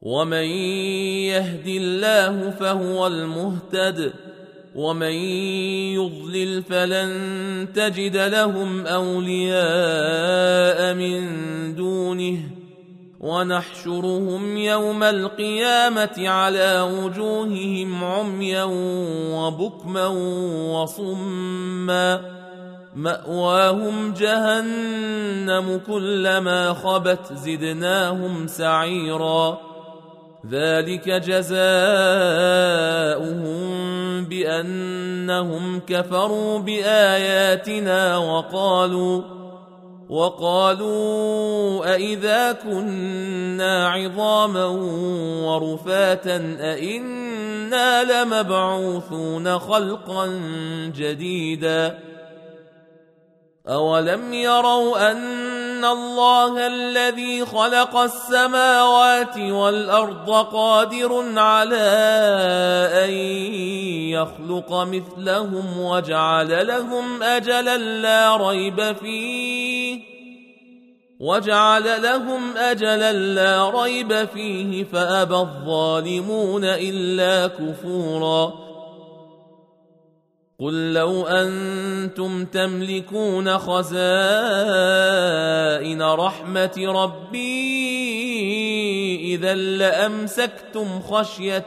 ومن يهد الله فهو المهتد ومن يضلل فلن تجد لهم أولياء من دونه ونحشرهم يوم القيامة على وجوههم عميا وبكما وصما مأواهم جهنم كلما خبت زدناهم سعيرا ذلك جزاؤهم بأنهم كفروا بآياتنا وقالوا أئذا كنا عظاما ورفاتا أئنا لمبعوثون خلقا جديدا أولم يروا أن الله الذي خلق السماوات والأرض قادر على أن يخلق مثلهم وجعل لهم أجلا لا ريب فيه فأبى الظالمون إلا كفورا قل لو أنتم تملكون خزائن رحمة ربي إذا لأمسكتم خشية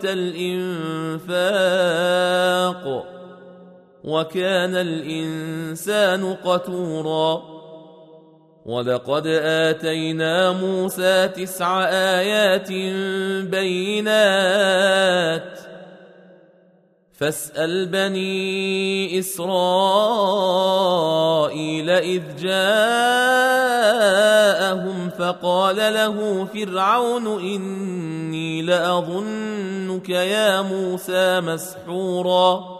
الإنفاق وكان الإنسان قتورا ولقد آتينا موسى 9 آيات بينات فاسأل بني إسرائيل إذ جاءهم فقال له فرعون إني لأظنك يا موسى مسحورا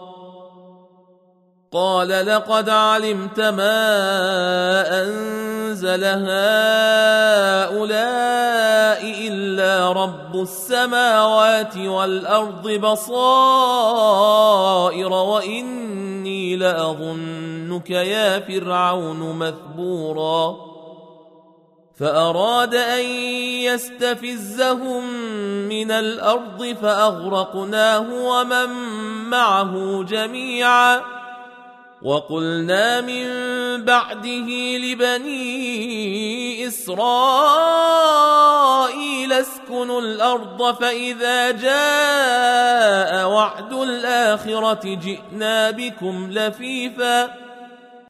قال لقد علمت ما أنزل هؤلاء إلا رب السماوات والأرض بصائر وإني لأظنك يا فرعون مثبورا فأراد أن يستفزهم من الأرض فأغرقناه ومن معه جميعا وقلنا من بعده لبني إسرائيل اسكنوا الأرض فإذا جاء وعد الآخرة جئنا بكم لفيفا